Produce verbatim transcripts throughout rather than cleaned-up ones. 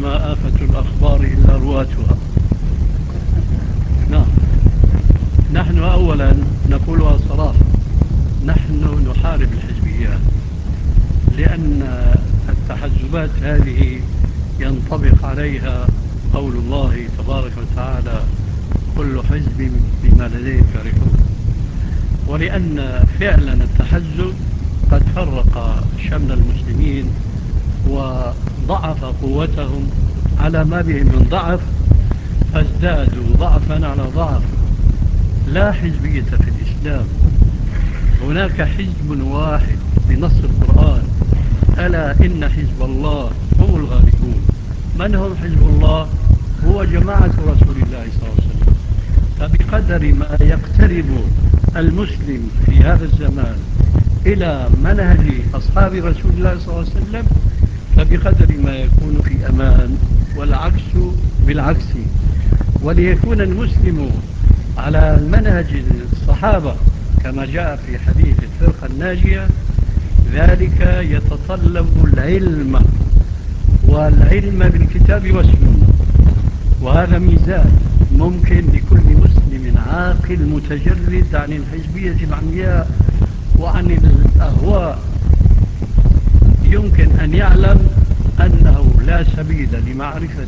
وما آفة الأخبار إلا رواتها. نعم، نحن أولا نقولها صراحة، نحن نحارب الحزبيات، لأن التحزبات هذه ينطبق عليها قول الله تبارك وتعالى: كل حزب بما لديهم فرحون. ولأن فعلا التحزب قد فرق شمل المسلمين وضعف قوتهم على ما بهم من ضعف، فازدادوا ضعفا على ضعف. لا حزبية في الإسلام، هناك حزب واحد بنص القرآن: ألا إن حزب الله هم الغالبون. من هم حزب الله؟ هو جماعة رسول الله صلى الله عليه وسلم. فبقدر ما يقترب المسلم في هذا الزمان إلى منهج أصحاب رسول الله صلى الله عليه وسلم، فبقدر ما يكون في أمان، والعكس بالعكس. وليكون المسلم على منهج الصحابة كما جاء في حديث الفرقة الناجية، ذلك يتطلب العلم، والعلم بالكتاب والسنة. وهذا ميزان ممكن لكل مسلم عاقل متجرد عن الحزبية العمياء وعن الأهواء، يمكن أن يعلم أنه لا سبيل لمعرفة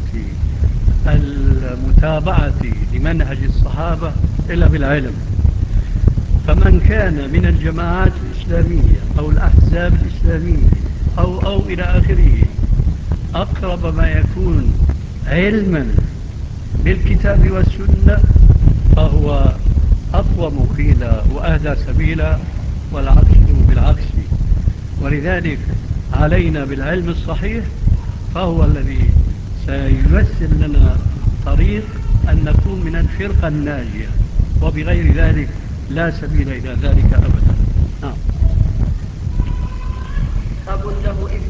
المتابعة لمنهج الصحابة إلا بالعلم. فمن كان من الجماعات الإسلامية أو الأحزاب الإسلامية أو أو إلى آخره أقرب ما يكون علما بالكتاب والسنة، فهو أقوم قيلا وأهدى سبيلا، والعكس بالعكس. ولذلك علينا بالعلم الصحيح، فهو الذي سييسر لنا طريق أن نكون من الفرقة الناجية، وبغير ذلك لا سبيل إلى ذلك أبدا. نعم. أب له